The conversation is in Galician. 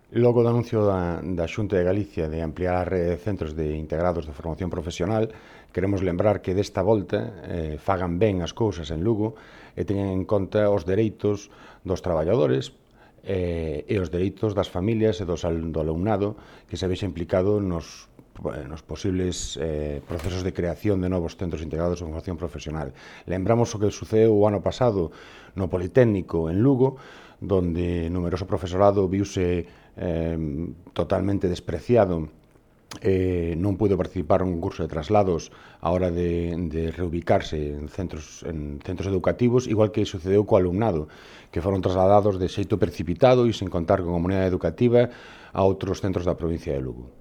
Logo do anuncio da Xunta de Galicia de ampliar a rede de centros de integrados de formación profesional, queremos lembrar que desta volta fagan ben as cousas en Lugo e teñan en conta os dereitos dos traballadores e os dereitos das familias e do alumnado que se vexa implicado nos posibles procesos de creación de novos centros integrados de formación profesional. Lembramos o que sucedeu o ano pasado no Politécnico en Lugo, donde numeroso profesorado viuse totalmente despreciado, non puido participar en un curso de traslados a hora de reubicarse en centros educativos, igual que sucedeu co alumnado, que foron trasladados de xeito precipitado e sen contar con comunidade educativa a outros centros da provincia de Lugo.